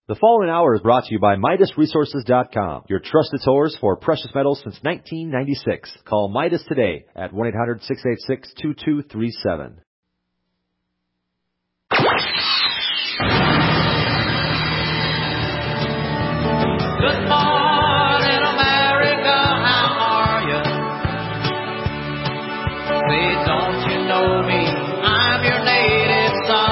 The following hour is brought to you by MidasResources.com, your trusted source for precious metals since 1996. Call Midas today at 1-800-686-2237. Good morning, America, how are you? Say, don't you know me? I'm your native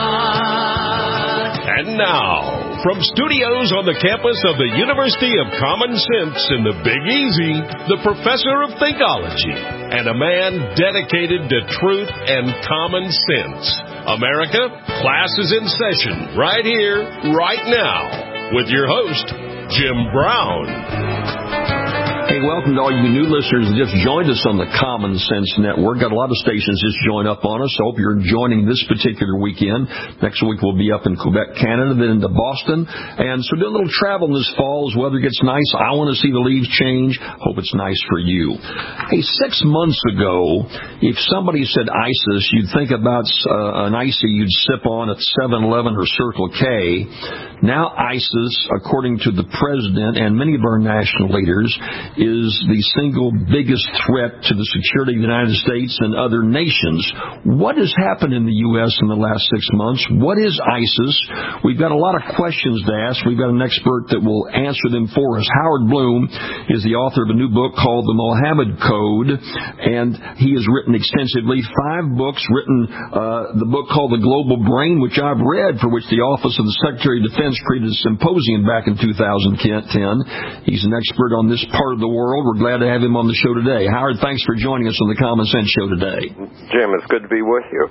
son. And now, from studios on the campus of the University of Common Sense in the Big Easy, the professor of Thinkology and a man dedicated to truth and common sense. America, class is in session right here, right now, with your host, Jim Brown. Hey, welcome to all you new listeners that just joined us on the Common Sense Network. Got a lot of stations just join up on us. Hope you're joining this particular weekend. Next week we'll be up in Quebec, Canada, then into Boston. And so do a little travel this fall as weather gets nice. I want to see the leaves change. Hope it's nice for you. Hey, 6 months ago, if somebody said ISIS, you'd think about an icy you'd sip on at 7-Eleven or Circle K. Now ISIS, according to the president and many of our national leaders, is the single biggest threat to the security of the United States and other nations. What has happened in the U.S. in the last 6 months? What is ISIS? We've got a lot of questions to ask. We've got an expert that will answer them for us. Howard Bloom is the author of a new book called The Mohammed Code, and he has written extensively 5 books, the book called The Global Brain, which I've read, for which the Office of the Secretary of Defense created a symposium back in 2010. He's an expert on this part of the world. We're glad to have him on the show today. Howard, thanks for joining us on the Common Sense Show today. Jim, it's good to be with you.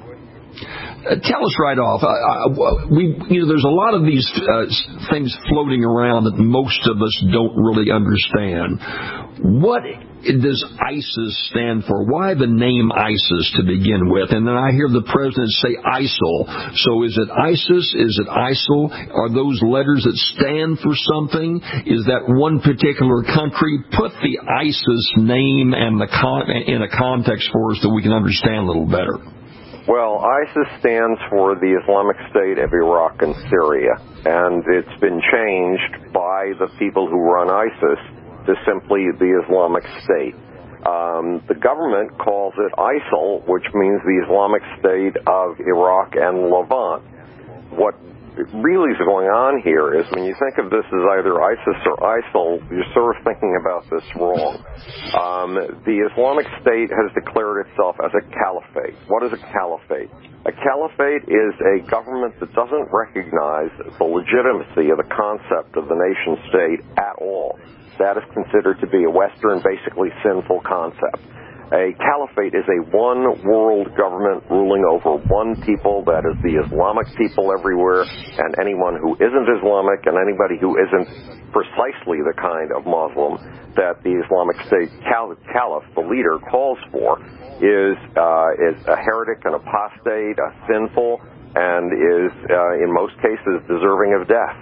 Tell us right off, there's a lot of these things floating around that most of us don't really understand. What does ISIS stand for? Why the name ISIS to begin with? And then I hear the president say ISIL. So is it ISIS? Is it ISIL? Are those letters that stand for something? Is that one particular country? Put the ISIS name and in a context for us that we can understand a little better. Well, ISIS stands for the Islamic State of Iraq and Syria, and it's been changed by the people who run ISIS to simply the Islamic State. The government calls it ISIL, which means the Islamic State of Iraq and Levant. What really is going on here is when you think of this as either ISIS or ISIL, you're sort of thinking about this wrong. The Islamic State has declared itself as a caliphate. What is a caliphate? A caliphate is a government that doesn't recognize the legitimacy of the concept of the nation state at all. That is considered to be a Western, basically sinful concept. A caliphate is a one-world government ruling over one people, that is the Islamic people everywhere, and anyone who isn't Islamic and anybody who isn't precisely the kind of Muslim that the Islamic State caliph, the leader, calls for, is a heretic, an apostate, a sinful, and is, in most cases, deserving of death.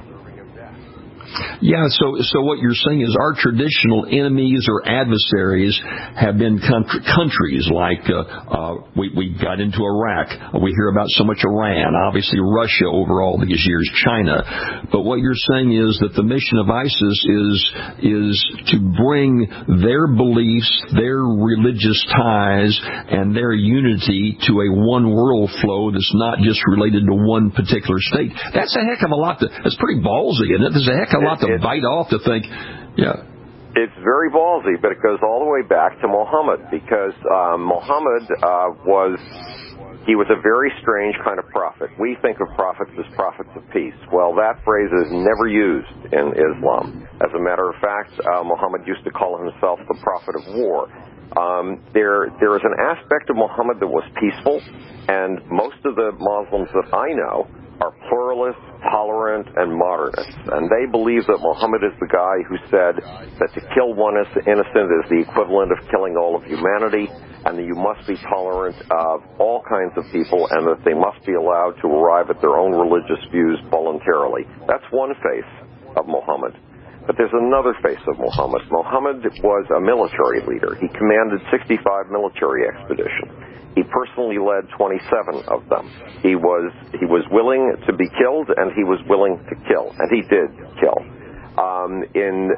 Yeah, so what you're saying is our traditional enemies or adversaries have been countries like we got into Iraq. We hear about so much Iran, obviously Russia over all these years, China. But what you're saying is that the mission of ISIS is to bring their beliefs, their religious ties, and their unity to a one world flow that's not just related to one particular state. That's a heck of a lot. That's pretty ballsy, isn't it? There's a heck of a lot to bite off to think, yeah. It's very ballsy, but it goes all the way back to Muhammad, because Muhammad was a very strange kind of prophet. We think of prophets as prophets of peace. Well, that phrase is never used in Islam. As a matter of fact, Muhammad used to call himself the prophet of war. There is an aspect of Muhammad that was peaceful, and most of the Muslims that I know are pluralists, tolerant, and modernists. And they believe that Muhammad is the guy who said that to kill one innocent is the equivalent of killing all of humanity, and that you must be tolerant of all kinds of people, and that they must be allowed to arrive at their own religious views voluntarily. That's one face of Muhammad. But there's another face of Muhammad. Muhammad was a military leader. He commanded 65 military expeditions. He personally led 27 of them. He was willing to be killed, and he was willing to kill, and he did kill. In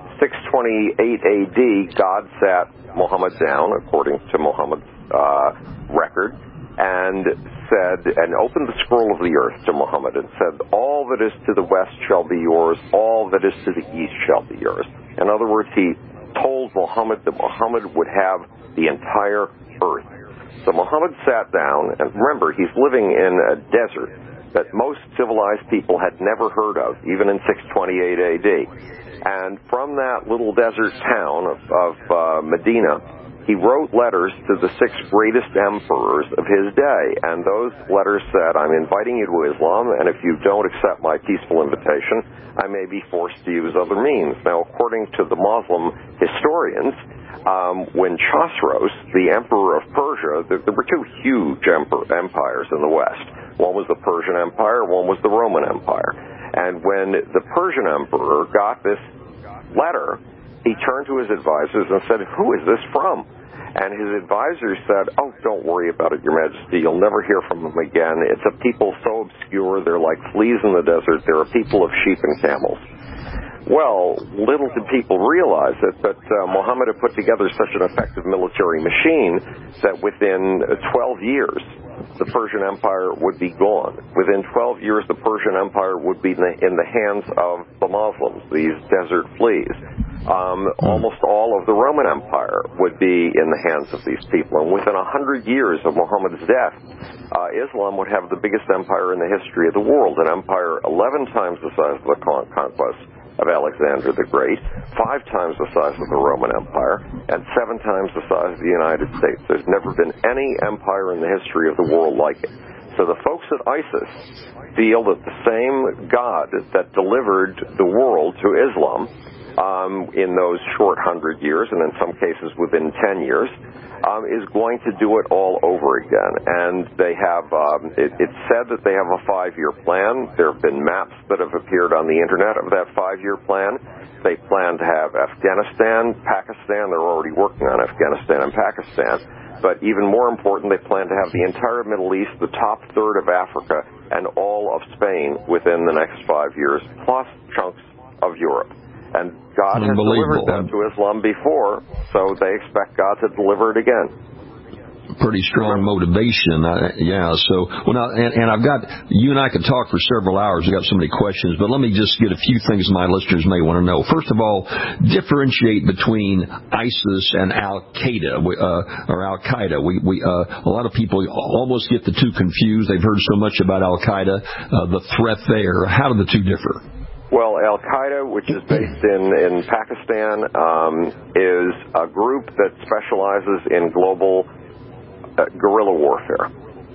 628 A.D., God sat Muhammad down, according to Muhammad's record, and opened the scroll of the earth to Muhammad and said, all that is to the west shall be yours, all that is to the east shall be yours. In other words, he told Muhammad that Muhammad would have the entire earth. So Muhammad sat down, and remember, he's living in a desert that most civilized people had never heard of, even in 628 A.D. And from that little desert town of Medina, he wrote letters to the 6 greatest emperors of his day, and those letters said, I'm inviting you to Islam, and if you don't accept my peaceful invitation, I may be forced to use other means. Now, according to the Muslim historians, when Chosroes, the emperor of Persia, there were 2 huge empires in the West. One was the Persian Empire, one was the Roman Empire. And when the Persian emperor got this letter, he turned to his advisors and said, who is this from? And his advisors said, oh, don't worry about it, Your Majesty. You'll never hear from them again. It's a people so obscure, they're like fleas in the desert. They're a people of sheep and camels. Well, little did people realize it, but Muhammad had put together such an effective military machine that within 12 years, the Persian Empire would be gone. Within 12 years, the Persian Empire would be in the hands of the Muslims, these desert fleas. Almost all of the Roman Empire would be in the hands of these people. And within 100 years of Muhammad's death, Islam would have the biggest empire in the history of the world, an empire 11 times the size of the conquest of Alexander the Great, 5 times the size of the Roman Empire, and 7 times the size of the United States. There's never been any empire in the history of the world like it. So the folks at ISIS feel that the same God that delivered the world to Islam in those short 100 years, and in some cases within 10 years, is going to do it all over again. And they have, it's said that they have a 5-year plan. There have been maps that have appeared on the internet of that 5-year plan. They plan to have Afghanistan, Pakistan. They're already working on Afghanistan and Pakistan. But even more important, they plan to have the entire Middle East, the top third of Africa, and all of Spain within the next 5 years, plus chunks of Europe. And God has delivered that to Islam before, so they expect God to deliver it again. Pretty strong motivation, yeah. So, well, now, and I've got, you and I could talk for several hours. We've got so many questions, but let me just get a few things my listeners may want to know. First of all, differentiate between ISIS and Al-Qaeda, or Al-Qaeda. A lot of people almost get the two confused. They've heard so much about Al-Qaeda, the threat there. How do the two differ? Well, Al-Qaeda, which is based in Pakistan, is a group that specializes in global guerrilla warfare,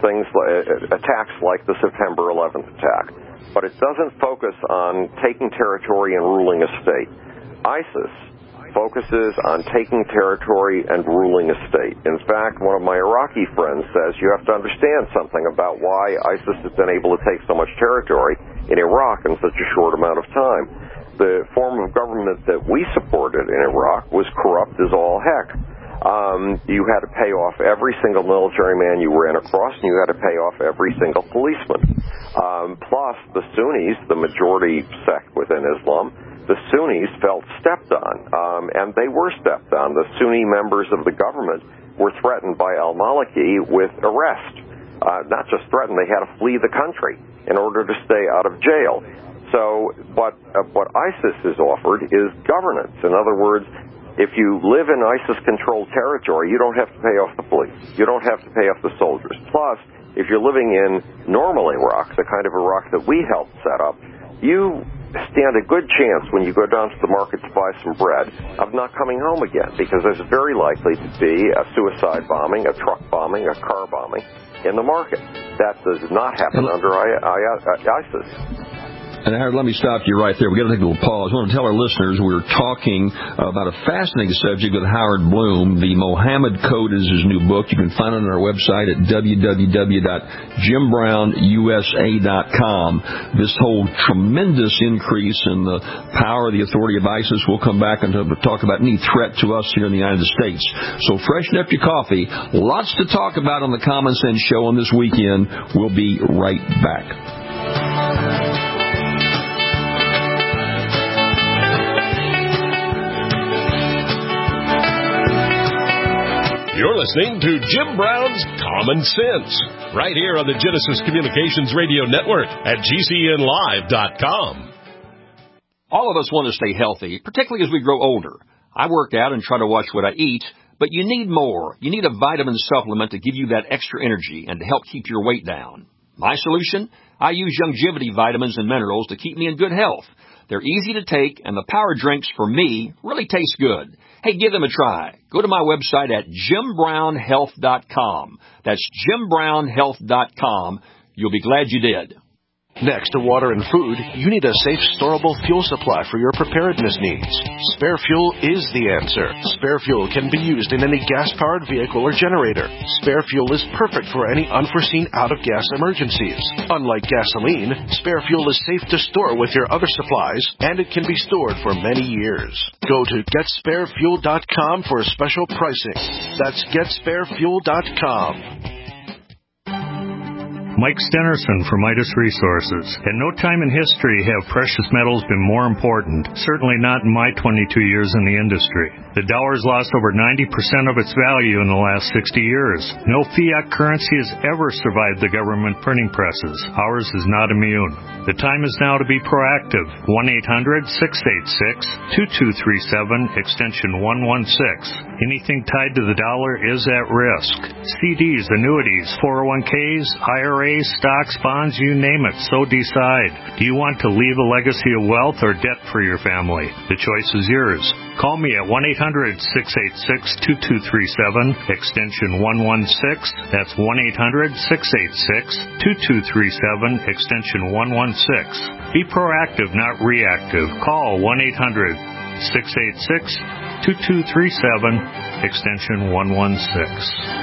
attacks like the September 11th attack. But it doesn't focus on taking territory and ruling a state. ISIS focuses on taking territory and ruling a state. In fact, one of my Iraqi friends says you have to understand something about why ISIS has been able to take so much territory in Iraq in such a short amount of time. The form of government that we supported in Iraq was corrupt as all heck. You had to pay off every single military man you ran across, and you had to pay off every single policeman. Plus, the Sunnis, the majority sect within Islam, the Sunnis felt stepped on, and they were stepped on. The Sunni members of the government were threatened by al-Maliki with arrest. Not just threatened, they had to flee the country in order to stay out of jail. So what ISIS has offered is governance. In other words, if you live in ISIS-controlled territory, you don't have to pay off the police. You don't have to pay off the soldiers. Plus, if you're living in normal Iraq, the kind of Iraq that we helped set up, you stand a good chance when you go down to the market to buy some bread of not coming home again, because there's very likely to be a suicide bombing, a truck bombing, a car bombing in the market. That does not happen under ISIS. And Howard, let me stop you right there. We've got to take a little pause. I want to tell our listeners we're talking about a fascinating subject with Howard Bloom. The Mohammed Code is his new book. You can find it on our website at www.JimBrownUSA.com. This whole tremendous increase in the power, the authority of ISIS. We'll come back and talk about any threat to us here in the United States. So freshen up your coffee. Lots to talk about on the Common Sense Show on this weekend. We'll be right back. You're listening to Jim Brown's Common Sense, right here on the Genesis Communications Radio Network at GCNlive.com. All of us want to stay healthy, particularly as we grow older. I work out and try to watch what I eat, but you need more. You need a vitamin supplement to give you that extra energy and to help keep your weight down. My solution? I use Youngevity vitamins and minerals to keep me in good health. They're easy to take, and the power drinks, for me, really taste good. Hey, give them a try. Go to my website at JimBrownHealth.com. That's JimBrownHealth.com. You'll be glad you did. Next to water and food, you need a safe, storable fuel supply for your preparedness needs. Spare Fuel is the answer. Spare Fuel can be used in any gas-powered vehicle or generator. Spare Fuel is perfect for any unforeseen out-of-gas emergencies. Unlike gasoline, Spare Fuel is safe to store with your other supplies, and it can be stored for many years. Go to GetSpareFuel.com for special pricing. That's GetSpareFuel.com. Mike Stenerson from Midas Resources. At no time in history have precious metals been more important, certainly not in my 22 years in the industry. The dollar's lost over 90% of its value in the last 60 years. No fiat currency has ever survived the government printing presses. Ours is not immune. The time is now to be proactive. 1-800-686-2237, extension 116. Anything tied to the dollar is at risk. CDs, annuities, 401ks, IRAs, stocks, bonds, you name it, so decide. Do you want to leave a legacy of wealth or debt for your family? The choice is yours. Call me at 1-800-686-2237, extension 116. That's 1-800-686-2237, extension 116. Be proactive, not reactive. Call 1-800-686-2237, extension 116.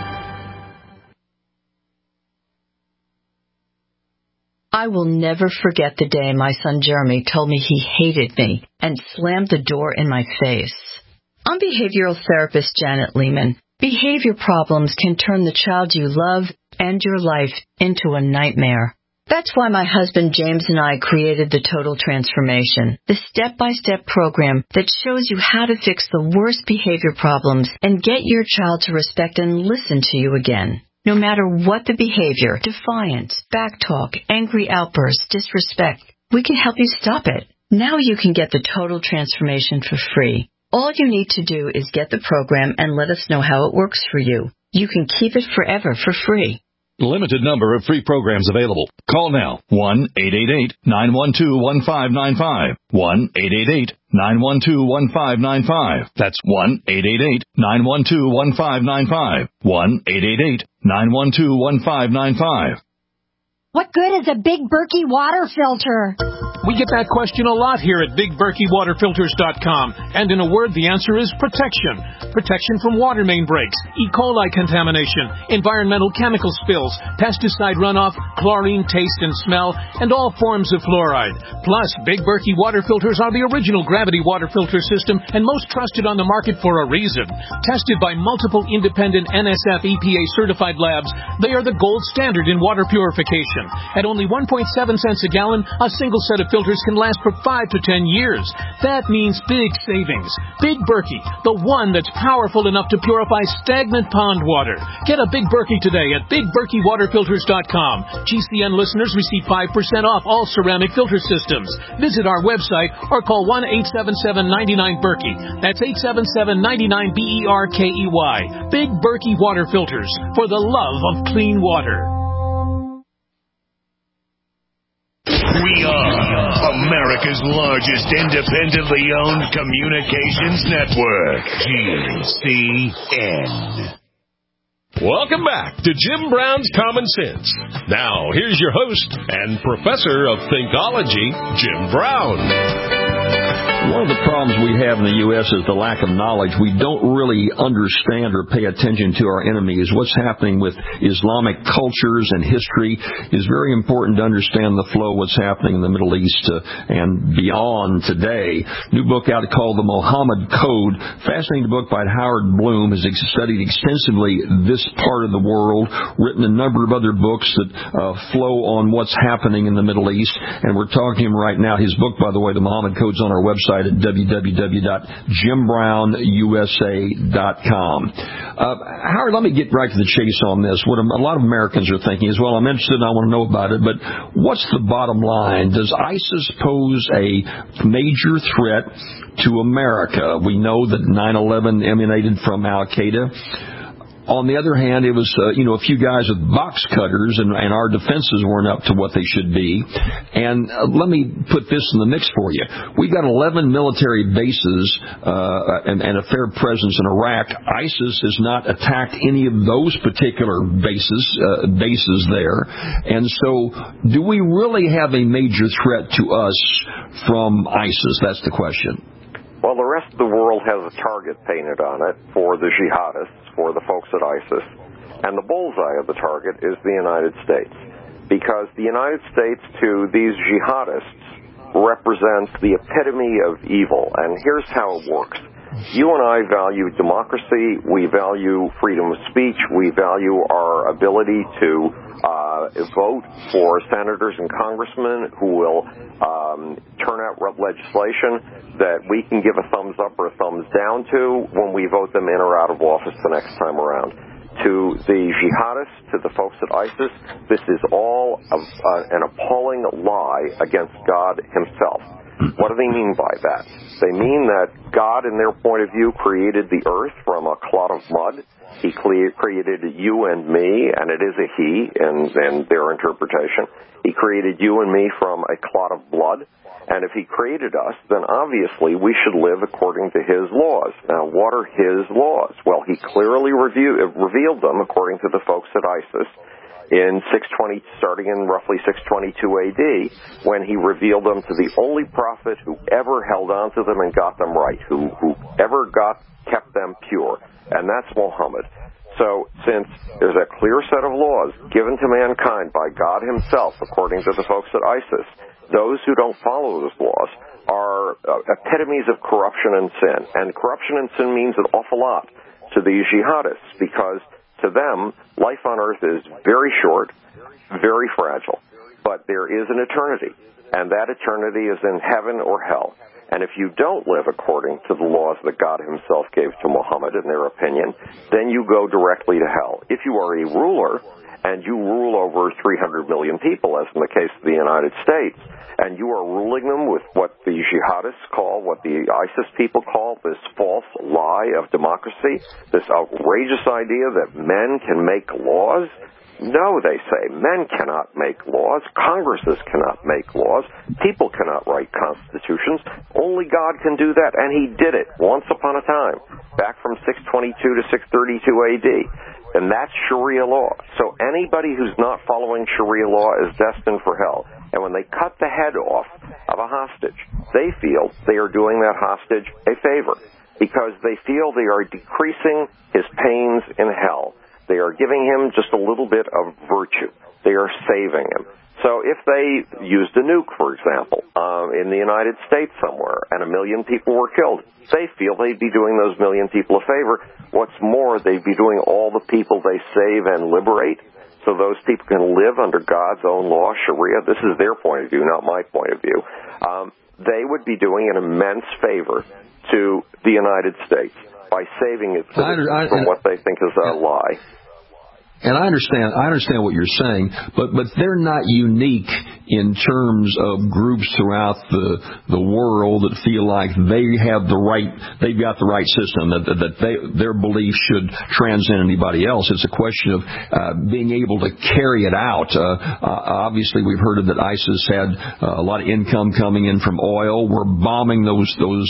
I will never forget the day my son Jeremy told me he hated me and slammed the door in my face. I'm behavioral therapist Janet Lehman. Behavior problems can turn the child you love and your life into a nightmare. That's why my husband James and I created the Total Transformation, the step-by-step program that shows you how to fix the worst behavior problems and get your child to respect and listen to you again. No matter what the behavior, defiance, backtalk, angry outbursts, disrespect, we can help you stop it. Now you can get the Total Transformation for free. All you need to do is get the program and let us know how it works for you. You can keep it forever for free. Limited number of free programs available. Call now. 1-888-912-1595. 1-888-912-1595. That's 1-888-912-1595. 1-888-912-1595. What good is a Big Berkey water filter? We get that question a lot here at BigBerkeyWaterFilters.com. And in a word, the answer is protection. Protection from water main breaks, E. coli contamination, environmental chemical spills, pesticide runoff, chlorine taste and smell, and all forms of fluoride. Plus, Big Berkey water filters are the original gravity water filter system and most trusted on the market for a reason. Tested by multiple independent NSF EPA certified labs, they are the gold standard in water purification. At only 1.7 cents a gallon, a single set of filters can last for 5 to 10 years. That means big savings. Big Berkey, the one that's powerful enough to purify stagnant pond water. Get a Big Berkey today at BigBerkeyWaterFilters.com. GCN listeners receive 5% off all ceramic filter systems. Visit our website or call 1-877-99-BERKEY. That's 877-99-BERKEY. Big Berkey Water Filters, for the love of clean water. We are America's largest independently owned communications network, GCN. Welcome back to Jim Brown's Common Sense. Now, here's your host and professor of Thinkology, Jim Brown. One of the problems we have in the U.S. is the lack of knowledge. We don't really understand or pay attention to our enemies. What's happening with Islamic cultures and history is very important to understand the flow of what's happening in the Middle East and beyond today. New book out called The Muhammad Code. Fascinating book by Howard Bloom. Has studied extensively this part of the world, written a number of other books that flow on what's happening in the Middle East. And we're talking to him right now. His book, by the way, The Muhammad Code's on our website at www.JimBrownUSA.com. Howard, let me get right to the chase on this. What a lot of Americans are thinking is, well, I'm interested and I want to know about it, but what's the bottom line? Does ISIS pose a major threat to America? We know that 9/11 emanated from Al-Qaeda. On the other hand, it was, a few guys with box cutters, and our defenses weren't up to what they should be. And let me put this in the mix for you. We've got 11 military bases and a fair presence in Iraq. ISIS has not attacked any of those particular bases there. And so, do we really have a major threat to us from ISIS? That's the question. Well, the rest of the world has a target painted on it for the jihadists, for the folks at ISIS. And the bullseye of the target is the United States. Because the United States, to these jihadists, represents the epitome of evil. And here's how it works. You and I value democracy. We value freedom of speech. We value our ability to vote for senators and congressmen who will turn out legislation that we can give a thumbs up or a thumbs down to when we vote them in or out of office the next time around. To the jihadists, to the folks at ISIS, this is all an appalling lie against God himself. What do they mean by that? They mean that God, in their point of view, created the earth from a clot of mud. He created you and me, and it is a he in their interpretation. He created you and me from a clot of blood. And if he created us, then obviously we should live according to his laws. Now, what are his laws? Well, he clearly revealed them according to the folks at ISIS in starting in roughly 622 AD, when he revealed them to the only prophet who ever held on to them and got them right, who ever kept them pure, and that's Muhammad. So, since there's a clear set of laws given to mankind by God himself, according to the folks at ISIS, those who don't follow those laws are epitomes of corruption and sin. And corruption and sin means an awful lot to these jihadists, because to them, life on earth is very short, very fragile. But there is an eternity, and that eternity is in heaven or hell. And if you don't live according to the laws that God himself gave to Muhammad, in their opinion, then you go directly to hell. If you are a ruler, and you rule over 300 million people, as in the case of the United States, and you are ruling them with what the jihadists call, what the ISIS people call, this false lie of democracy, this outrageous idea that men can make laws. No, they say, men cannot make laws. Congresses cannot make laws. People cannot write constitutions. Only God can do that, and he did it once upon a time, back from 622 to 632 AD. And that's Sharia law. So anybody who's not following Sharia law is destined for hell. And when they cut the head off of a hostage, they feel they are doing that hostage a favor, because they feel they are decreasing his pains in hell. They are giving him just a little bit of virtue. They are saving him. So if they used a nuke, for example, in the United States somewhere, and 1 million people were killed, they feel they'd be doing those 1 million people a favor. What's more, they'd be doing all the people they save and liberate, so those people can live under God's own law, Sharia. This is their point of view, not my point of view. They would be doing an immense favor to the United States by saving it from what they think is a lie. And I understand what you're saying, but they're not unique in terms of groups throughout the world that feel like they've got the right system, that their beliefs should transcend anybody else. It's a question of being able to carry it out. Obviously, we've heard that ISIS had a lot of income coming in from oil. We're bombing those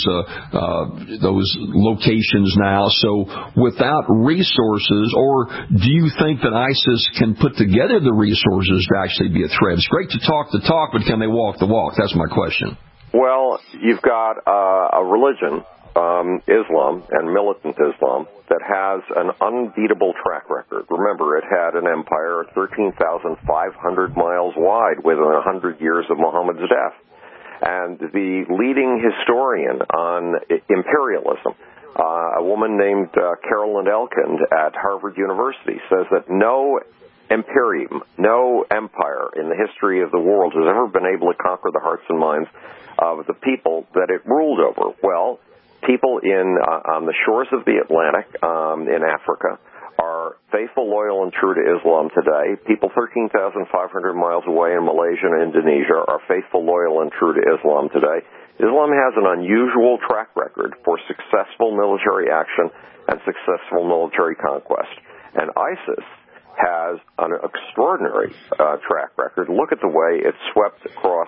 locations now. So without resources, or do you think that ISIS can put together the resources to actually be a threat? It's great to talk the talk, but can they walk the walk? That's my question. Well, you've got a religion, Islam, and militant Islam, that has an unbeatable track record. Remember, it had an empire 13,500 miles wide within 100 years of Muhammad's death. And the leading historian on imperialism, a woman named Carolyn Elkind at Harvard University, says that no imperium, no empire in the history of the world has ever been able to conquer the hearts and minds of the people that it ruled over. Well, people on the shores of the Atlantic in Africa are faithful, loyal, and true to Islam today. People 13,500 miles away in Malaysia and Indonesia are faithful, loyal, and true to Islam today. Islam has an unusual track record for successful military action and successful military conquest. And ISIS has an extraordinary track record. Look at the way it swept across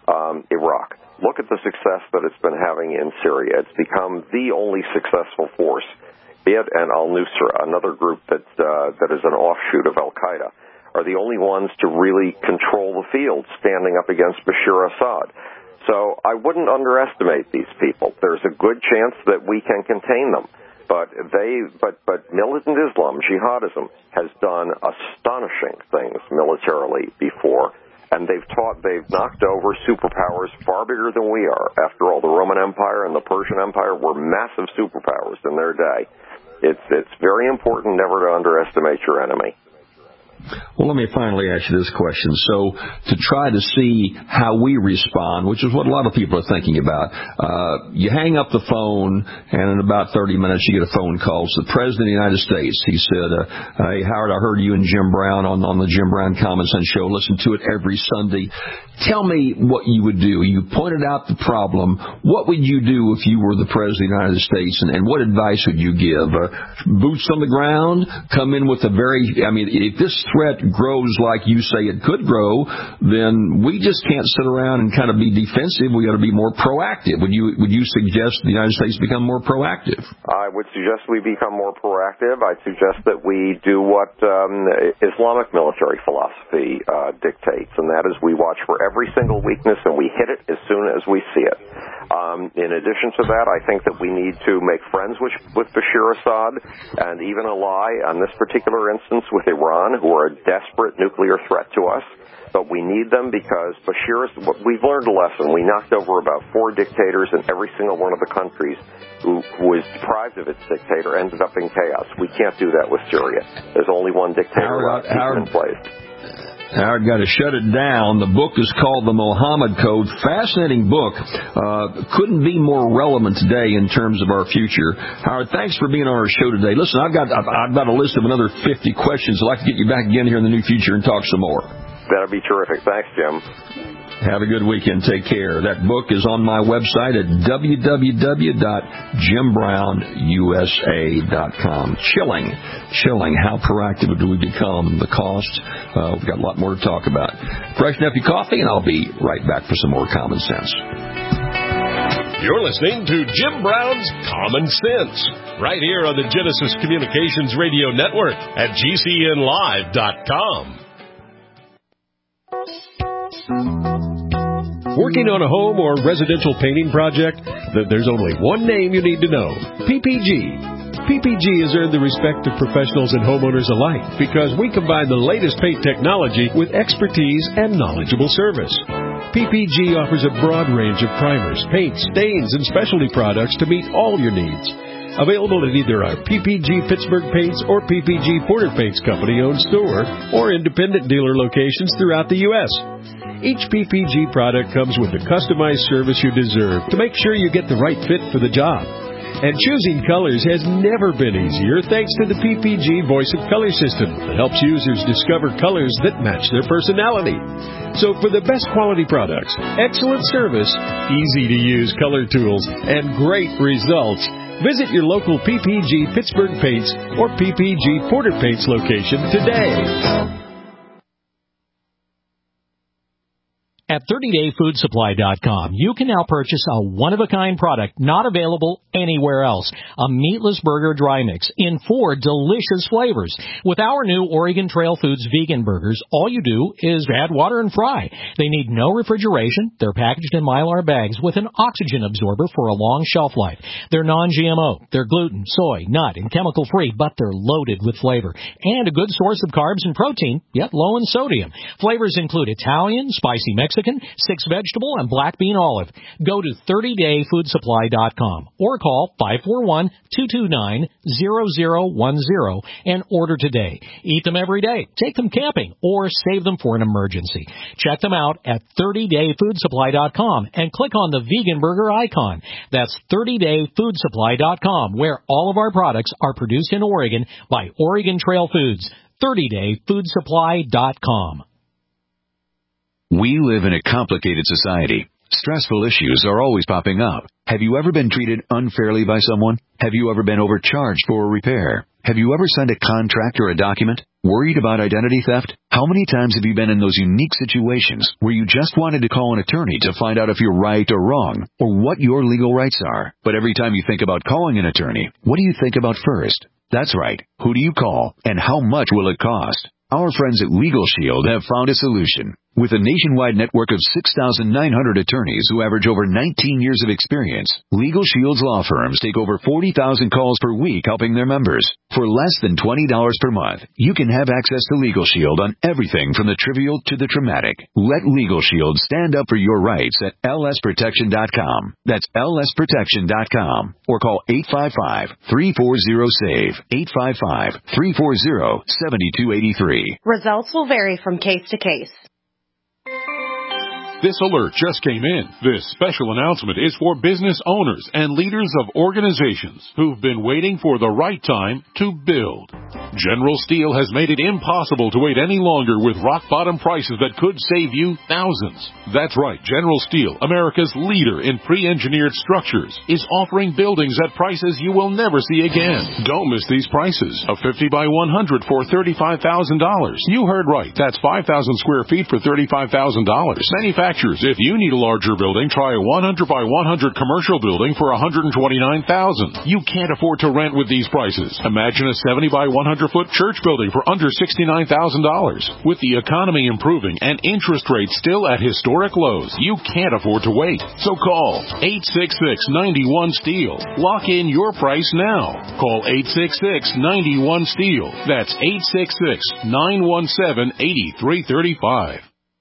Iraq. Look at the success that it's been having in Syria. It's become the only successful force. It and al-Nusra, another group that is an offshoot of al-Qaeda, are the only ones to really control the field, standing up against Bashar Assad. So I wouldn't underestimate these people. There's a good chance that we can contain them. But militant Islam, jihadism, has done astonishing things militarily before, and they've knocked over superpowers far bigger than we are. After all, the Roman Empire and the Persian Empire were massive superpowers in their day. It's very important never to underestimate your enemy. Well, let me finally ask you this question. So, to try to see how we respond, which is what a lot of people are thinking about, you hang up the phone, and in about 30 minutes you get a phone call. It's the President of the United States. He said, hey, Howard, I heard you and Jim Brown on the Jim Brown Common Sense Show. Listen to it every Sunday. Tell me what you would do. You pointed out the problem. What would you do if you were the President of the United States, and what advice would you give? Boots on the ground? Come in with if this threat grows like you say it could grow, then we just can't sit around and kind of be defensive. We got to be more proactive. Would you suggest the United States become more proactive? I would suggest we become more proactive. I'd suggest that we do what Islamic military philosophy dictates, and that is we watch for every single weakness and we hit it as soon as we see it. In addition to that, I think that we need to make friends with Bashar Assad and even ally, on this particular instance, with Iran, who are a desperate nuclear threat to us. But we need them because we've learned a lesson. We knocked over about 4 dictators, and every single one of the countries who was deprived of its dictator ended up in chaos. We can't do that with Syria. There's only one dictator left in place. Howard, got to shut it down. The book is called The Mohammed Code. Fascinating book. Couldn't be more relevant today in terms of our future. Howard, thanks for being on our show today. Listen, I've got a list of another 50 questions. I'd like to get you back again here in the near future and talk some more. That'll be terrific. Thanks, Jim. Have a good weekend. Take care. That book is on my website at www.jimbrown.usa.com. Chilling. How proactive do we become? The cost. We've got a lot more to talk about. Freshen up your coffee, and I'll be right back for some more Common Sense. You're listening to Jim Brown's Common Sense, right here on the Genesis Communications Radio Network at GCNlive.com. Working on a home or residential painting project? There's only one name you need to know. PPG. PPG has earned the respect of professionals and homeowners alike because we combine the latest paint technology with expertise and knowledgeable service. PPG offers a broad range of primers, paints, stains, and specialty products to meet all your needs. Available at either our PPG Pittsburgh Paints or PPG Porter Paints Company-owned store or independent dealer locations throughout the U.S. Each PPG product comes with the customized service you deserve to make sure you get the right fit for the job. And choosing colors has never been easier thanks to the PPG Voice of Color system that helps users discover colors that match their personality. So for the best quality products, excellent service, easy-to-use color tools, and great results, visit your local PPG Pittsburgh Paints or PPG Porter Paints location today. At 30dayfoodsupply.com, you can now purchase a one-of-a-kind product not available anywhere else. A meatless burger dry mix in 4 delicious flavors. With our new Oregon Trail Foods vegan burgers, all you do is add water and fry. They need no refrigeration. They're packaged in Mylar bags with an oxygen absorber for a long shelf life. They're non-GMO. They're gluten, soy, nut, and chemical-free, but they're loaded with flavor. And a good source of carbs and protein, yet low in sodium. Flavors include Italian, spicy Mexican, 6 vegetable, and black bean olive. Go to 30dayfoodsupply.com or call 541-229-0010 and order today. Eat them every day, take them camping, or save them for an emergency. Check them out at 30dayfoodsupply.com and click on the vegan burger icon. That's 30dayfoodsupply.com, where all of our products are produced in Oregon by Oregon Trail Foods. 30dayfoodsupply.com. We live in a complicated society. Stressful issues are always popping up. Have you ever been treated unfairly by someone? Have you ever been overcharged for a repair? Have you ever signed a contract or a document? Worried about identity theft? How many times have you been in those unique situations where you just wanted to call an attorney to find out if you're right or wrong, or what your legal rights are? But every time you think about calling an attorney, what do you think about first? That's right. Who do you call, and how much will it cost? Our friends at Legal Shield have found a solution. With a nationwide network of 6,900 attorneys who average over 19 years of experience, Legal Shield's law firms take over 40,000 calls per week helping their members. For less than $20 per month, you can have access to Legal Shield on everything from the trivial to the traumatic. Let Legal Shield stand up for your rights at lsprotection.com. That's lsprotection.com. Or call 855-340-SAVE, 855-340-7283. Results will vary from case to case. This alert just came in. This special announcement is for business owners and leaders of organizations who've been waiting for the right time to build. General Steel has made it impossible to wait any longer with rock-bottom prices that could save you thousands. That's right, General Steel, America's leader in pre-engineered structures, is offering buildings at prices you will never see again. Don't miss these prices. A 50 by 100 for $35,000. You heard right. That's 5,000 square feet for $35,000. Manufacturers, if you need a larger building, try a 100 by 100 commercial building for $129,000. You can't afford to rent with these prices. Imagine a 70 by 100-foot church building for under $69,000. With the economy improving and interest rates still at historic lows, you can't afford to wait. So call 866-91-STEEL. Lock in your price now. Call 866-91-STEEL. That's 866-917-8335.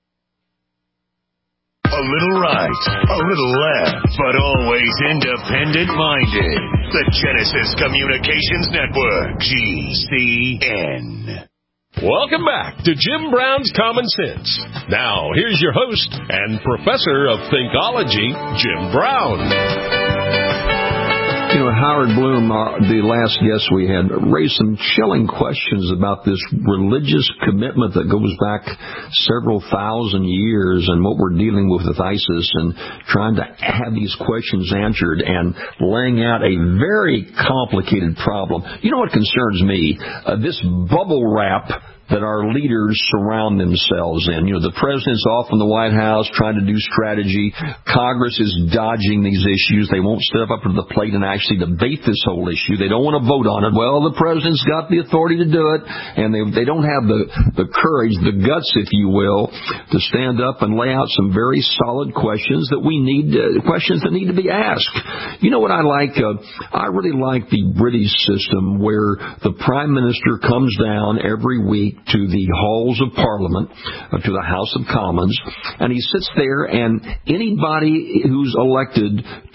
A little right, a little left, but always independent-minded. The Genesis Communications Network, GCN. Welcome back to Jim Brown's Common Sense. Now, here's your host and professor of Thinkology, Jim Brown. You know, Howard Bloom, the last guest we had, raised some chilling questions about this religious commitment that goes back several thousand years and what we're dealing with ISIS, and trying to have these questions answered and laying out a very complicated problem. You know what concerns me? This bubble wrap that our leaders surround themselves in. You know, the president's off in the White House trying to do strategy. Congress is dodging these issues. They won't step up to the plate and actually debate this whole issue. They don't want to vote on it. Well, the president's got the authority to do it, and they don't have the courage, the guts, if you will, to stand up and lay out some very solid questions that we need, questions that need to be asked. You know what I like? I really like the British system where the Prime Minister comes down every week to the halls of Parliament, to the House of Commons, and he sits there, and anybody who's elected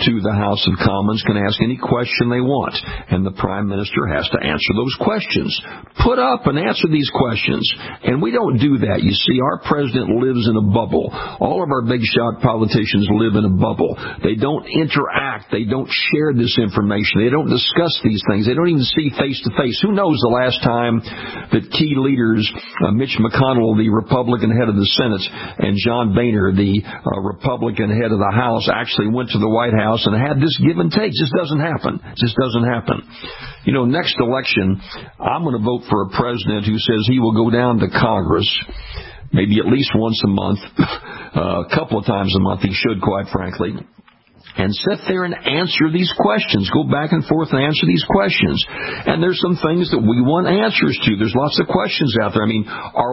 to the House of Commons can ask any question they want, and the Prime Minister has to answer those questions. Put up and answer these questions. And we don't do that. You see, our president lives in a bubble. All of our big shot politicians live in a bubble. They don't interact. They don't share this information. They don't discuss these things. They don't even see face to face. Who knows the last time that key leaders, Mitch McConnell, the Republican head of the Senate, and John Boehner, the Republican head of the House, actually went to the White House and had this give and take. It just doesn't happen. It just doesn't happen. You know, next election, I'm going to vote for a president who says he will go down to Congress maybe at least once a month, a couple of times a month. He should, quite frankly, and sit there and answer these questions. Go back and forth and answer these questions. And there's some things that we want answers to. There's lots of questions out there. I mean,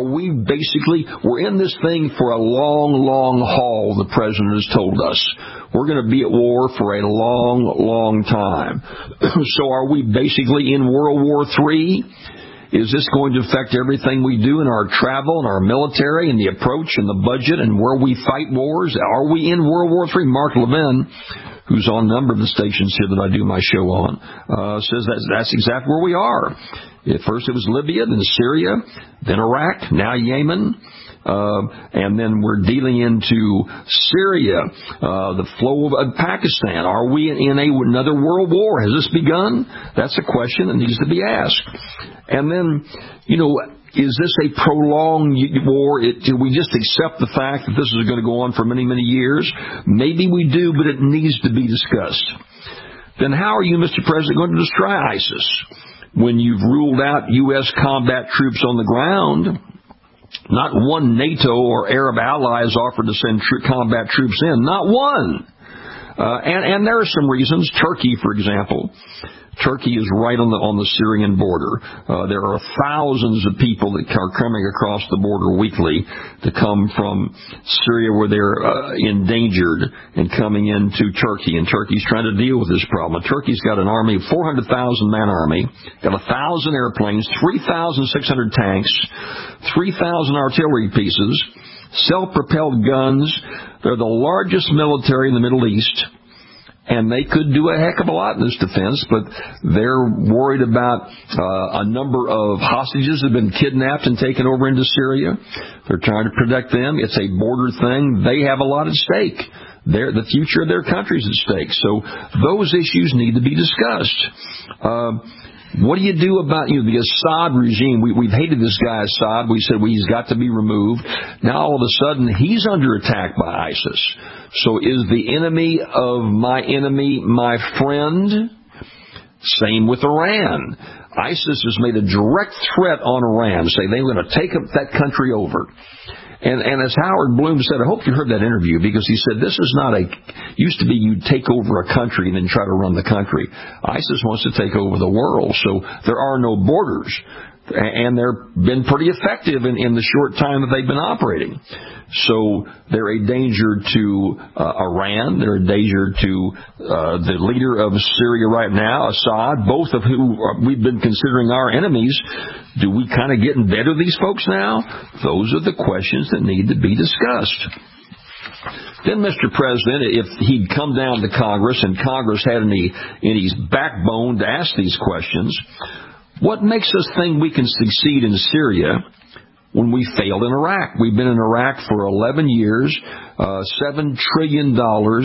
we're in this thing for a long, long haul, the president has told us. We're going to be at war for a long, long time. So are we basically in World War III? Is this going to affect everything we do in our travel and our military and the approach and the budget and where we fight wars? Are we in World War III? Mark Levin, who's on a number of the stations here that I do my show on, says that's exactly where we are. At first it was Libya, then Syria, then Iraq, now Yemen. And then we're dealing into Syria, the flow of Pakistan. Are we in another world war? Has this begun? That's a question that needs to be asked. And then, you know, is this a prolonged war? Do we just accept the fact that this is going to go on for many, many years? Maybe we do, but it needs to be discussed. Then how are you, Mr. President, going to destroy ISIS when you've ruled out U.S. combat troops on the ground? Not one NATO or Arab ally has offered to send combat troops in. Not one. And there are some reasons. Turkey, for example. Turkey is right on the Syrian border. There are thousands of people that are coming across the border weekly to come from Syria where they're endangered and coming into Turkey. And Turkey's trying to deal with this problem. Turkey's got an army, 400,000-man army, got 1,000 airplanes, 3,600 tanks, 3,000 artillery pieces, self-propelled guns. They're the largest military in the Middle East. And they could do a heck of a lot in this defense, but they're worried about a number of hostages that have been kidnapped and taken over into Syria. They're trying to protect them. It's a border thing. They have a lot at stake. The future of their country is at stake. So those issues need to be discussed. What do you do about the Assad regime? We've hated this guy Assad. We said he's got to be removed. Now all of a sudden he's under attack by ISIS. So is the enemy of my enemy my friend? Same with Iran. ISIS has made a direct threat on Iran, saying they're going to take that country over. And as Howard Bloom said, I hope you heard that interview, because he said this is not used to be you'd take over a country and then try to run the country. ISIS wants to take over the world, so there are no borders. And they've been pretty effective in the short time that they've been operating. So they're a danger to Iran. They're a danger to the leader of Syria right now, Assad, both of who we've been considering our enemies. Do we kind of get in bed with these folks now? Those are the questions that need to be discussed. Then, Mr. President, if he'd come down to Congress and Congress had any backbone to ask these questions, what makes us think we can succeed in Syria when we failed in Iraq? We've been in Iraq for 11 years, $7 trillion, 5,000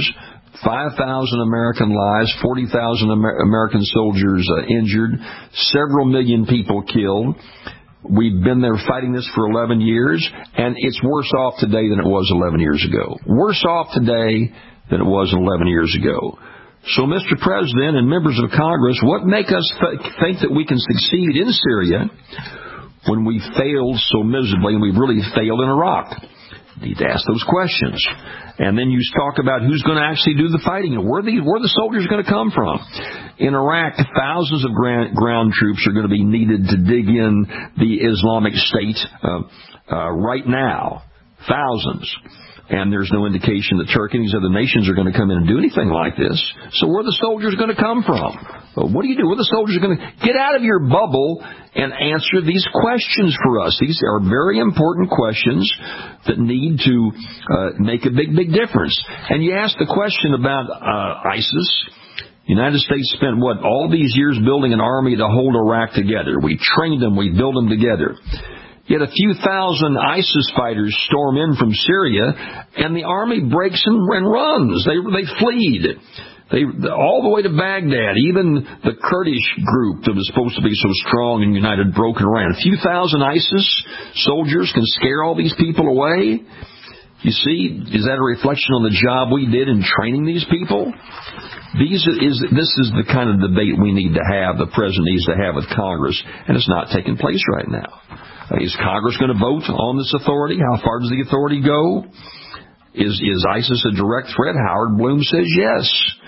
American lives, 40,000 American soldiers injured, several million people killed. We've been there fighting this for 11 years, and it's worse off today than it was 11 years ago. Worse off today than it was 11 years ago. So, Mr. President and members of Congress, what make us think that we can succeed in Syria when we failed so miserably, and we've really failed in Iraq? You need to ask those questions. And then you talk about who's going to actually do the fighting and where the soldiers are going to come from. In Iraq, thousands of ground troops are going to be needed to dig in the Islamic State right now. Thousands. And there's no indication that Turkey and these other nations are going to come in and do anything like this. So where are the soldiers going to come from? What do you do? Well, the soldiers are going to get out of your bubble and answer these questions for us. These are very important questions that need to make a big, big difference. And you ask the question about ISIS. The United States spent, all these years building an army to hold Iraq together. We trained them. We built them together. Yet a few thousand ISIS fighters storm in from Syria, and the army breaks and runs. They flee. All the way to Baghdad. Even the Kurdish group that was supposed to be so strong and united broke and ran. A few thousand ISIS soldiers can scare all these people away. You see, is that a reflection on the job we did in training these people? This is the kind of debate we need to have, the President needs to have with Congress, and it's not taking place right now. Is Congress going to vote on this authority? How far does the authority go? Is ISIS a direct threat? Howard Bloom says yes.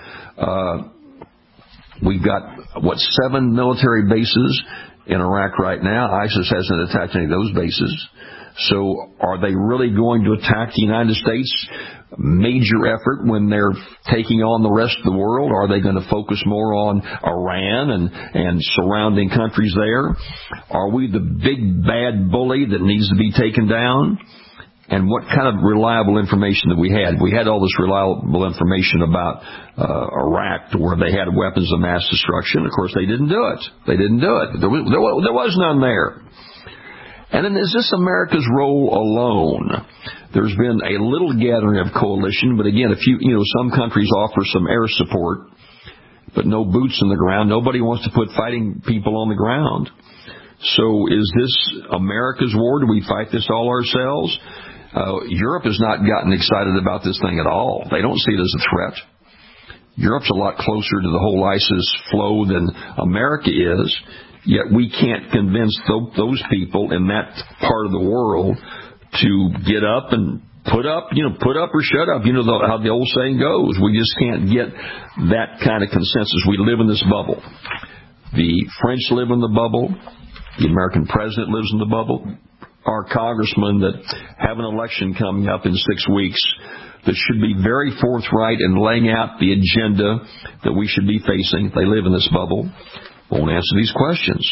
We've got, 7 military bases in Iraq right now. ISIS hasn't attacked any of those bases. So are they really going to attack the United States? Major effort when they're taking on the rest of the world? Are they going to focus more on Iran and surrounding countries there? Are we the big bad bully that needs to be taken down? And what kind of reliable information that we had? We had all this reliable information about Iraq, where they had weapons of mass destruction. Of course, they didn't do it. There was none there. And then, is this America's role alone? There's been a little gathering of coalition, but again, some countries offer some air support, but no boots on the ground. Nobody wants to put fighting people on the ground. So is this America's war? Do we fight this all ourselves? Europe has not gotten excited about this thing at all. They don't see it as a threat. Europe's a lot closer to the whole ISIS flow than America is. Yet we can't convince those people in that part of the world to get up and put up or shut up. You know how the old saying goes. We just can't get that kind of consensus. We live in this bubble. The French live in the bubble. The American president lives in the bubble. Our congressmen that have an election coming up in 6 weeks that should be very forthright in laying out the agenda that we should be facing. They live in this bubble. Won't answer these questions.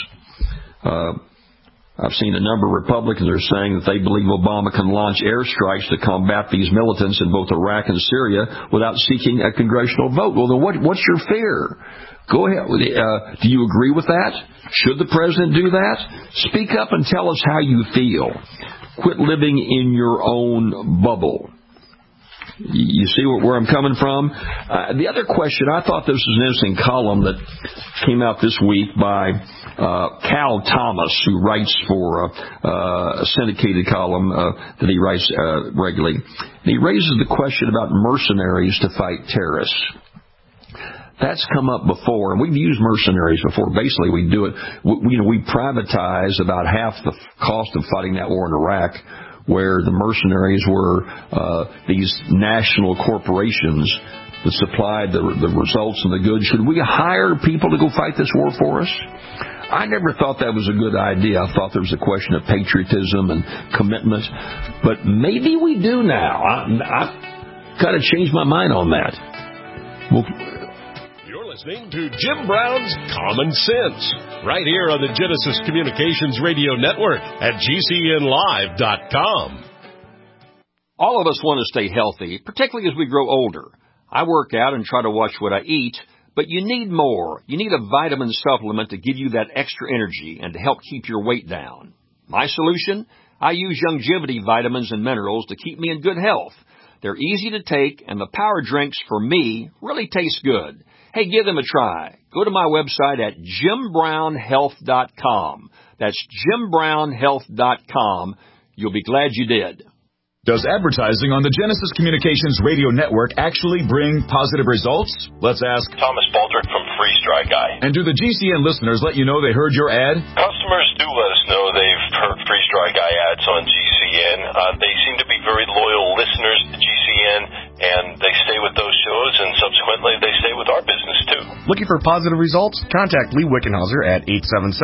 I've seen a number of Republicans are saying that they believe Obama can launch airstrikes to combat these militants in both Iraq and Syria without seeking a congressional vote. Well, then what's your fear? Go ahead. Do you agree with that? Should the president do that? Speak up and tell us how you feel. Quit living in your own bubble. You see where I'm coming from? The other question, I thought this was an interesting column that came out this week by Cal Thomas, who writes for a syndicated column that he writes regularly. And he raises the question about mercenaries to fight terrorists. That's come up before, and we've used mercenaries before. Basically, we do it. We privatize about half the cost of fighting that war in Iraq, where the mercenaries were these national corporations that supplied the results and the goods. Should we hire people to go fight this war for us? I never thought that was a good idea. I thought there was a question of patriotism and commitment. But maybe we do now. I kind of changed my mind on that. You're listening to Jim Brown's Common Sense, right here on the Genesis Communications Radio Network at GCNlive.com. All of us want to stay healthy, particularly as we grow older. I work out and try to watch what I eat, but you need more. You need a vitamin supplement to give you that extra energy and to help keep your weight down. My solution? I use Youngevity vitamins and minerals to keep me in good health. They're easy to take, and the power drinks, for me, really taste good. Hey, give them a try. Go to my website at JimBrownHealth.com. That's JimBrownHealth.com. You'll be glad you did. Does advertising on the Genesis Communications Radio Network actually bring positive results? Let's ask Thomas Baldrick from Free Strike Guy. And do the GCN listeners let you know they heard your ad? Customers do let us know they've heard Free Strike Guy ads on GCN. They seem to be very loyal listeners to GCN, and they stay with those shows, and subsequently they stay with our business too. Looking for positive results? Contact Lee Wickenhauser at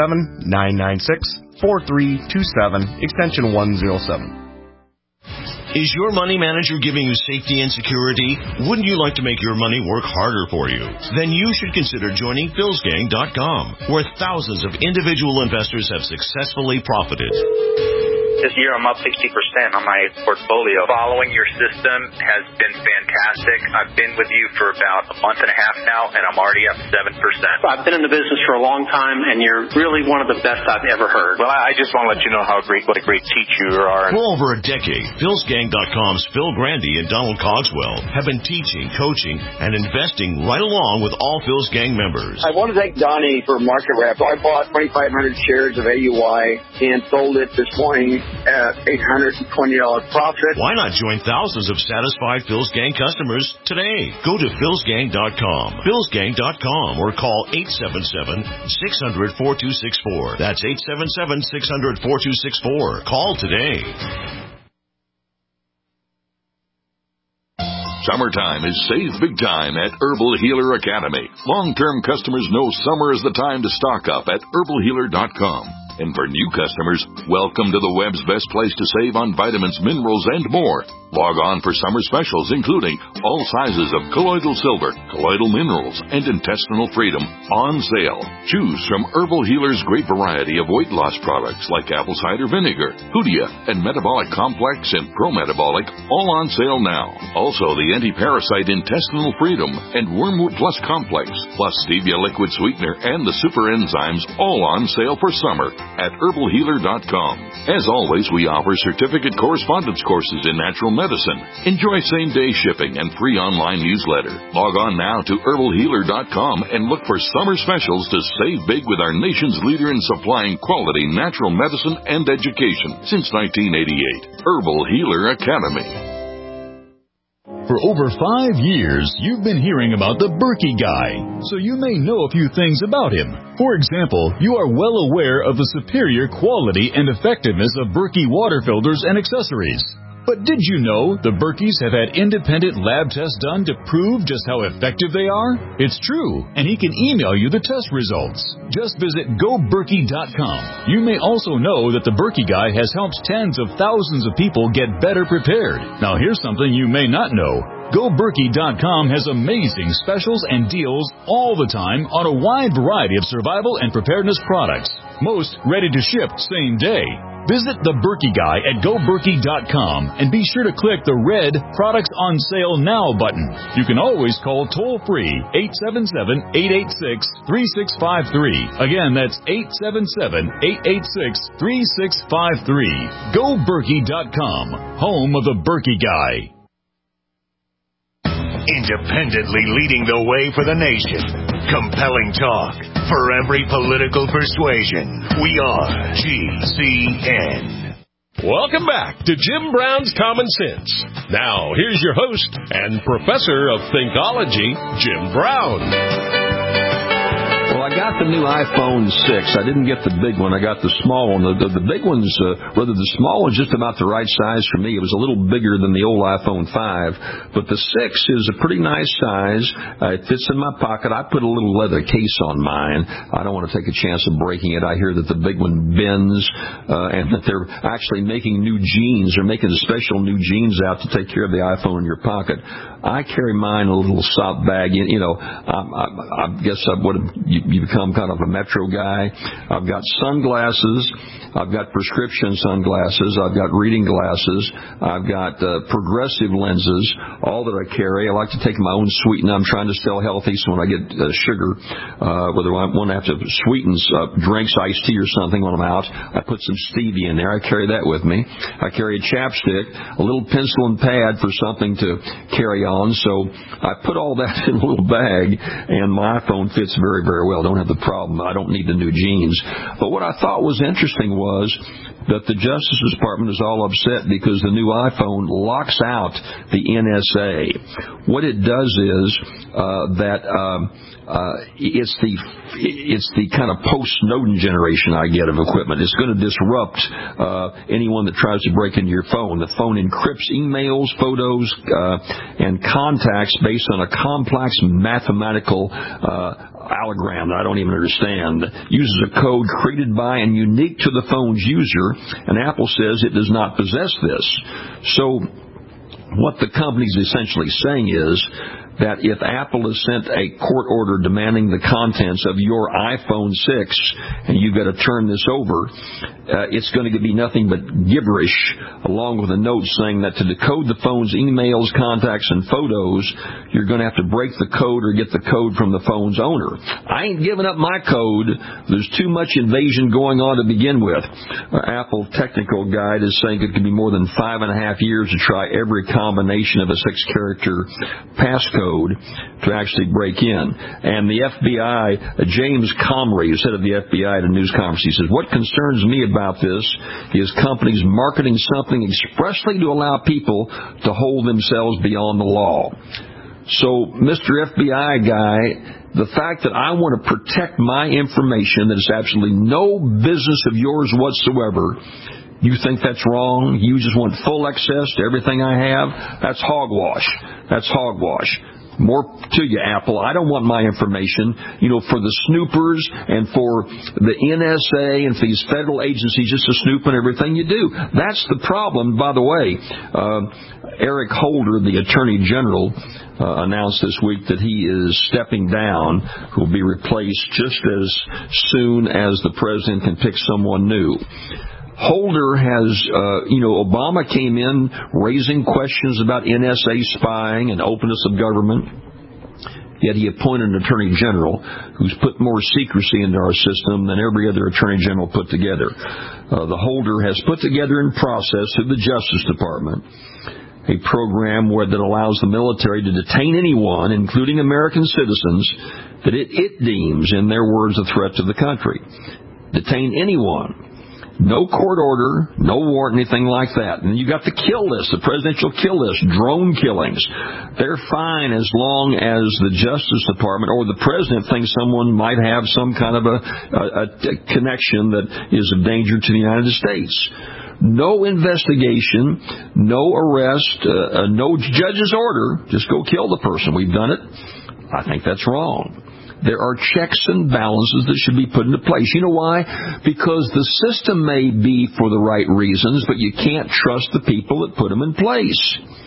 877-996-4327, extension 107. Is your money manager giving you safety and security? Wouldn't you like to make your money work harder for you? Then you should consider joining philsgang.com, where thousands of individual investors have successfully profited. This year I'm up 60% on my portfolio. Following your system has been fantastic. I've been with you for about a month and a half now, and I'm already up 7%. I've been in the business for a long time, and you're really one of the best I've ever heard. Well, I just want to let you know what a great teacher you are. For over a decade, philsgang.com's Phil Grandy and Donald Cogswell have been teaching, coaching, and investing right along with all Phil's Gang members. I want to thank Donnie for Market Wrap. I bought 2,500 shares of AUI and sold it this morning at $820 profit. Why not join thousands of satisfied Phil's Gang customers today? Go to philsgang.com, philsgang.com, or call 877-600-4264. That's 877-600-4264. Call today. Summertime is save big time at Herbal Healer Academy. Long-term customers know summer is the time to stock up at herbalhealer.com. And for new customers, welcome to the web's best place to save on vitamins, minerals, and more. Log on for summer specials, including all sizes of colloidal silver, colloidal minerals, and intestinal freedom on sale. Choose from Herbal Healer's great variety of weight loss products like apple cider vinegar, Hoodia, and Metabolic Complex and Pro-Metabolic, all on sale now. Also, the anti-parasite intestinal freedom and Wormwood Plus Complex, plus stevia liquid sweetener and the super enzymes, all on sale for summer at herbalhealer.com. As always, we offer certificate correspondence courses in natural medicine. Enjoy same-day shipping and free online newsletter. Log on now to herbalhealer.com and look for summer specials to save big with our nation's leader in supplying quality natural medicine and education since 1988. Herbal Healer Academy. For over 5 years, you've been hearing about the Berkey Guy, so you may know a few things about him. For example, you are well aware of the superior quality and effectiveness of Berkey water filters and accessories. But did you know the Berkeys have had independent lab tests done to prove just how effective they are? It's true, and he can email you the test results. Just visit GoBerkey.com. You may also know that the Berkey Guy has helped tens of thousands of people get better prepared. Now here's something you may not know. GoBerkey.com has amazing specials and deals all the time on a wide variety of survival and preparedness products. Most ready to ship same day. Visit the Berkey Guy at GoBerkey.com and be sure to click the red Products on Sale Now button. You can always call toll-free 877-886-3653. Again, that's 877-886-3653. GoBerkey.com, home of the Berkey Guy. Independently leading the way for the nation. Compelling talk for every political persuasion. We are GCN. Welcome back to Jim Brown's Common Sense. Now, here's your host and professor of Thinkology, Jim Brown. Well, I got the new iPhone 6. I didn't get the big one. I got the small one. The big one's, rather the small one's just about the right size for me. It was a little bigger than the old iPhone 5. But the 6 is a pretty nice size. It fits in my pocket. I put a little leather case on mine. I don't want to take a chance of breaking it. I hear that the big one bends, and that they're actually making new jeans. They're making special new jeans out to take care of the iPhone in your pocket. I carry mine in a little soft bag. You know, I guess I would have... You become kind of a metro guy. I've got sunglasses. I've got prescription sunglasses. I've got reading glasses. I've got progressive lenses, all that I carry. I like to take my own sweetener. I'm trying to stay healthy, so when I get sugar, whether I want to have to sweeten drinks, iced tea or something when I'm out, I put some stevia in there. I carry that with me. I carry a chapstick, a little pencil and pad for something to carry on. So I put all that in a little bag, and my iPhone fits very, very well. Don't have the problem. I don't need the new jeans. But what I thought was interesting was that the Justice Department is all upset because the new iPhone locks out the NSA. What it does is it's the kind of post-Snowden generation I get of equipment. It's going to disrupt anyone that tries to break into your phone. The phone encrypts emails, photos, and contacts based on a complex mathematical algorithm that I don't even understand. Uses a code created by and unique to the phone's user, and Apple says it does not possess this. So What the company's essentially saying is that if Apple has sent a court order demanding the contents of your iPhone 6 and you've got to turn this over, it's going to be nothing but gibberish, along with a note saying that to decode the phone's emails, contacts, and photos, you're going to have to break the code or get the code from the phone's owner. I ain't giving up my code. There's too much invasion going on to begin with. Apple Technical Guide is saying it could be more than 5.5 years to try every combination of a 6-character passcode to actually break in. And the FBI, James Comrie, who said of the FBI at a news conference, he says, what concerns me about this is companies marketing something expressly to allow people to hold themselves beyond the law. So, Mr. FBI guy, the fact that I want to protect my information that is absolutely no business of yours whatsoever, you think that's wrong? You just want full access to everything I have? That's hogwash. That's hogwash. More to you, Apple. I don't want my information, for the snoopers and for the NSA and for these federal agencies just to snoop on everything you do. That's the problem. By the way, Eric Holder, the Attorney General, announced this week that he is stepping down, who will be replaced just as soon as the president can pick someone new. Holder has, Obama came in raising questions about NSA spying and openness of government, yet he appointed an attorney general who's put more secrecy into our system than every other attorney general put together. The Holder has put together in process through the Justice Department a program that allows the military to detain anyone, including American citizens, that it deems, in their words, a threat to the country. Detain anyone. No court order, no warrant, anything like that. And you got the kill list, the presidential kill list, drone killings. They're fine as long as the Justice Department or the president thinks someone might have some kind of a connection that is of danger to the United States. No investigation, no arrest, no judge's order. Just go kill the person. We've done it. I think that's wrong. There are checks and balances that should be put into place. You know why? Because the system may be for the right reasons, but you can't trust the people that put them in place.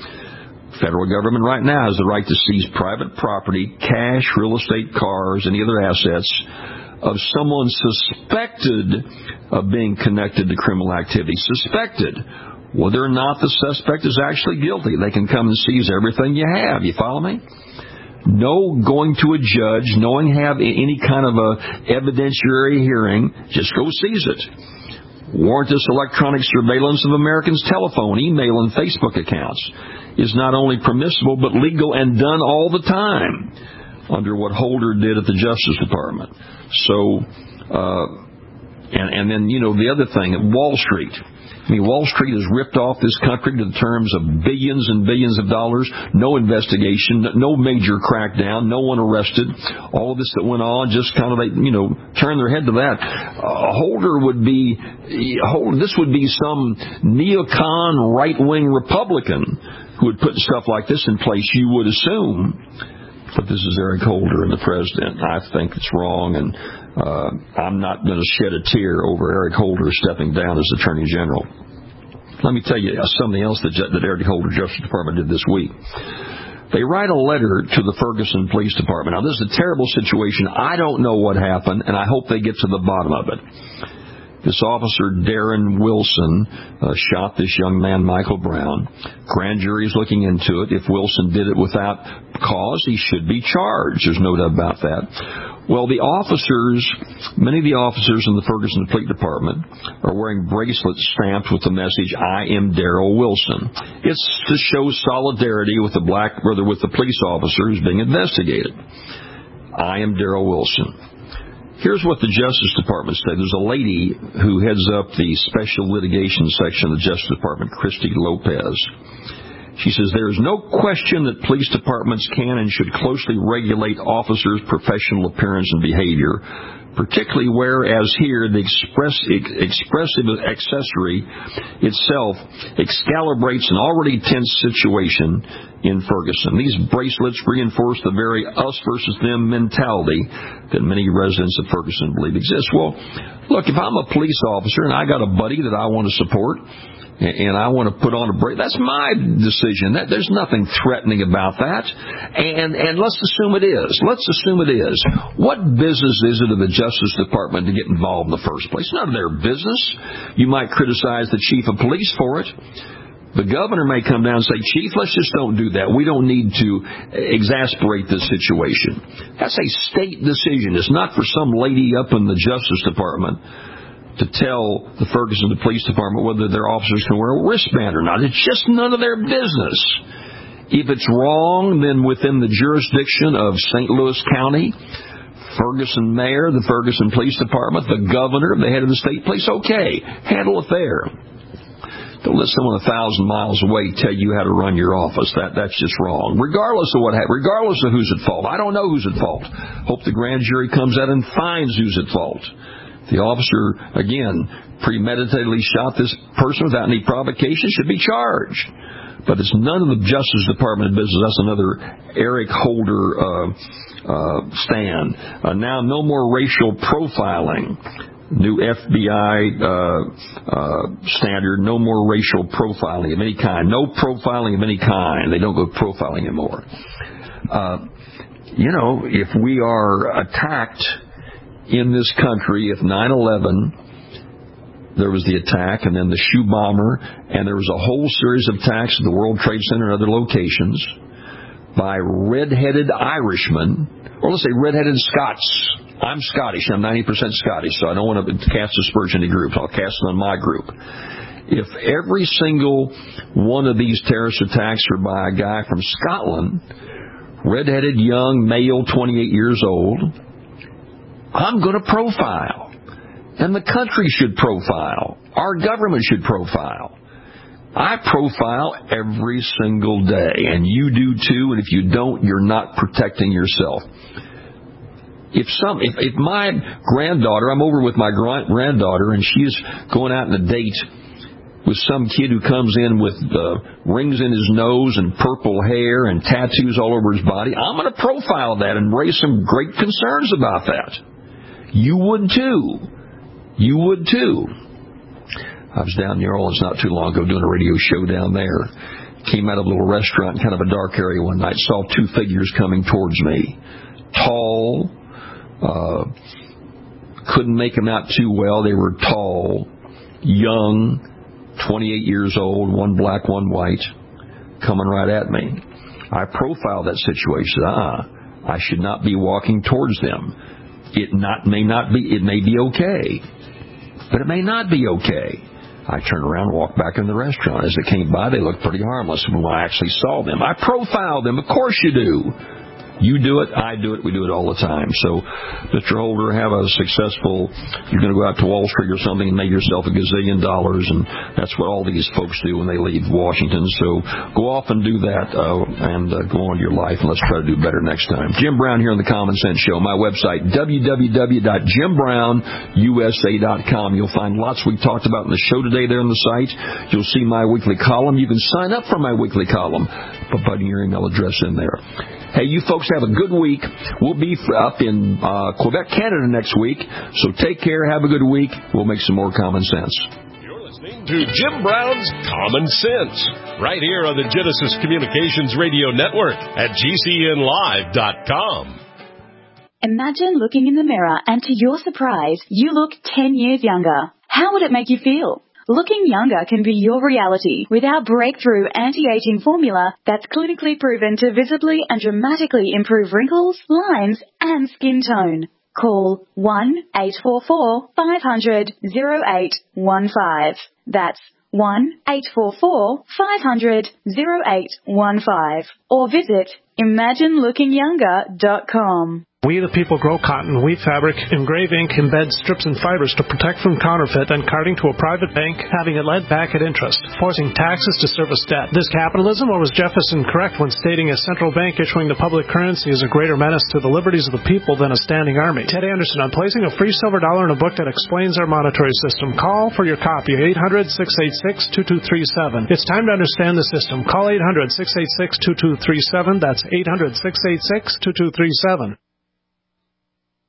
Federal government right now has the right to seize private property, cash, real estate, cars, any other assets of someone suspected of being connected to criminal activity. Suspected. Whether or not the suspect is actually guilty, they can come and seize everything you have. You follow me? No going to a judge, no have any kind of a evidentiary hearing. Just go seize it. Warrantless electronic surveillance of Americans' telephone, email, and Facebook accounts is not only permissible but legal and done all the time under what Holder did at the Justice Department. So, and then, the other thing, Wall Street. Wall Street has ripped off this country to the terms of billions and billions of dollars. No investigation, no major crackdown, no one arrested. All of this that went on just kind of, turn their head to that. This would be some neocon right-wing Republican who would put stuff like this in place, you would assume. But this is Eric Holder and the president. I think it's wrong, and I'm not going to shed a tear over Eric Holder stepping down as Attorney General. Let me tell you something else that Eric Holder, Justice Department, did this week. They write a letter to the Ferguson Police Department. Now, this is a terrible situation. I don't know what happened, and I hope they get to the bottom of it. This officer, Darren Wilson, shot this young man, Michael Brown. Grand jury is looking into it. If Wilson did it without cause, he should be charged. There's no doubt about that. Well, many of the officers in the Ferguson Police Department are wearing bracelets stamped with the message, I am Darrell Wilson. It's to show solidarity with the police officer who's being investigated. I am Darrell Wilson. Here's what the Justice Department said. There's a lady who heads up the Special Litigation Section of the Justice Department, Christy Lopez. She says, there is no question that police departments can and should closely regulate officers' professional appearance and behavior, particularly whereas here the expressive accessory itself excalibrates an already tense situation in Ferguson. These bracelets reinforce the very us versus them mentality that many residents of Ferguson believe exists. Well, look, if I'm a police officer and I got a buddy that I want to support, and I want to put on a break. That's my decision. There's nothing threatening about that. And let's assume it is. Let's assume it is. What business is it of the Justice Department to get involved in the first place? None of their business. You might criticize the chief of police for it. The governor may come down and say, Chief, let's just don't do that. We don't need to exasperate this situation. That's a state decision. It's not for some lady up in the Justice Department to tell the Ferguson Police Department whether their officers can wear a wristband or not. It's just none of their business. If it's wrong, then within the jurisdiction of St. Louis County, Ferguson Mayor, the Ferguson Police Department, the governor, the head of the state police, okay, handle it there. Don't let someone 1,000 miles away tell you how to run your office. That's just wrong. Regardless of what happened, regardless of who's at fault. I don't know who's at fault. Hope the grand jury comes out and finds who's at fault. The officer, again, premeditatedly shot this person without any provocation, should be charged. But it's none of the Justice Department business. That's another Eric Holder stand. Now, no more racial profiling. New FBI standard, no more racial profiling of any kind. No profiling of any kind. They don't go profiling anymore. If we are attacked in this country, if 9/11, there was the attack, and then the shoe bomber, and there was a whole series of attacks at the World Trade Center and other locations by red-headed Irishmen, or let's say red-headed Scots. I'm Scottish. I'm 90% Scottish, so I don't want to cast aspersion in groups. I'll cast it on my group. If every single one of these terrorist attacks are by a guy from Scotland, red-headed, young, male, 28 years old, I'm going to profile. And the country should profile. Our government should profile. I profile every single day, and you do too, and if you don't, you're not protecting yourself. If my granddaughter, I'm over with my granddaughter, and she's going out on a date with some kid who comes in with rings in his nose and purple hair and tattoos all over his body, I'm going to profile that and raise some great concerns about that. You would too. You would too. I was down in New Orleans not too long ago doing a radio show down there. Came out of a little restaurant in kind of a dark area one night. Saw two figures coming towards me. Tall. Couldn't make them out too well. They were tall, young, 28 years old, one black, one white, coming right at me. I profiled that situation. I should not be walking towards them. It may be okay, but it may not be okay. I turned around and walked back in the restaurant. As they came by, they looked pretty harmless when I actually saw them. I profiled them. Of course you do. You do it, I do it, we do it all the time. So, Mr. Holder, have a successful, you're going to go out to Wall Street or something and make yourself $1 gazillion, and that's what all these folks do when they leave Washington. So, go off and do that, and go on to your life, and let's try to do better next time. Jim Brown here on The Common Sense Show. My website, www.jimbrown.usa.com. You'll find lots we talked about in the show today there on the site. You'll see my weekly column. You can sign up for my weekly column by putting your email address in there. Hey, you folks have a good week. We'll be up in Quebec, Canada next week. So take care. Have a good week. We'll make some more common sense. You're listening to Jim Brown's Common Sense right here on the Genesis Communications Radio Network at GCNlive.com. Imagine looking in the mirror and to your surprise, you look 10 years younger. How would it make you feel? Looking younger can be your reality with our breakthrough anti-aging formula that's clinically proven to visibly and dramatically improve wrinkles, lines, and skin tone. Call 1-844-500-0815. That's 1-844-500-0815. Or visit ImagineLookingYounger.com. We the people grow cotton, weave fabric, engrave ink, embed strips and fibers to protect from counterfeit and carting to a private bank, having it lent back at interest, forcing taxes to service debt. This capitalism, or was Jefferson correct when stating a central bank issuing the public currency is a greater menace to the liberties of the people than a standing army? Ted Anderson on placing a free silver dollar in a book that explains our monetary system. Call for your copy, 800-686-2237. It's time to understand the system. Call 800-686-2237. That's 800-686-2237.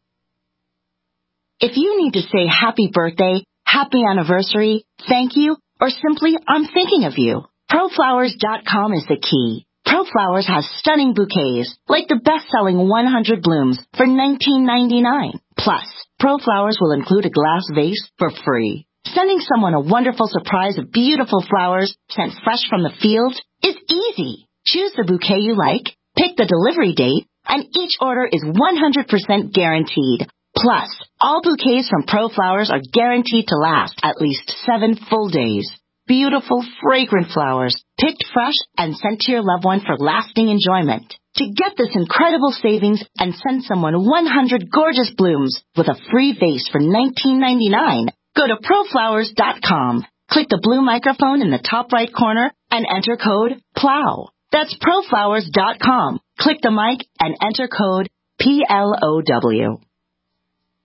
If you need to say happy birthday, happy anniversary, thank you, or simply I'm thinking of you. ProFlowers.com is the key. ProFlowers has stunning bouquets, like the best-selling 100 blooms for $19.99. Plus, ProFlowers will include a glass vase for free. Sending someone a wonderful surprise of beautiful flowers sent fresh from the field is easy. Choose the bouquet you like, pick the delivery date, and each order is 100% guaranteed. Plus, all bouquets from ProFlowers are guaranteed to last at least 7 full days. Beautiful, fragrant flowers, picked fresh and sent to your loved one for lasting enjoyment. To get this incredible savings and send someone 100 gorgeous blooms with a free vase for $19.99, go to ProFlowers.com. Click the blue microphone in the top right corner and enter code PLOW. That's ProFlowers.com. Click the mic and enter code PLOW.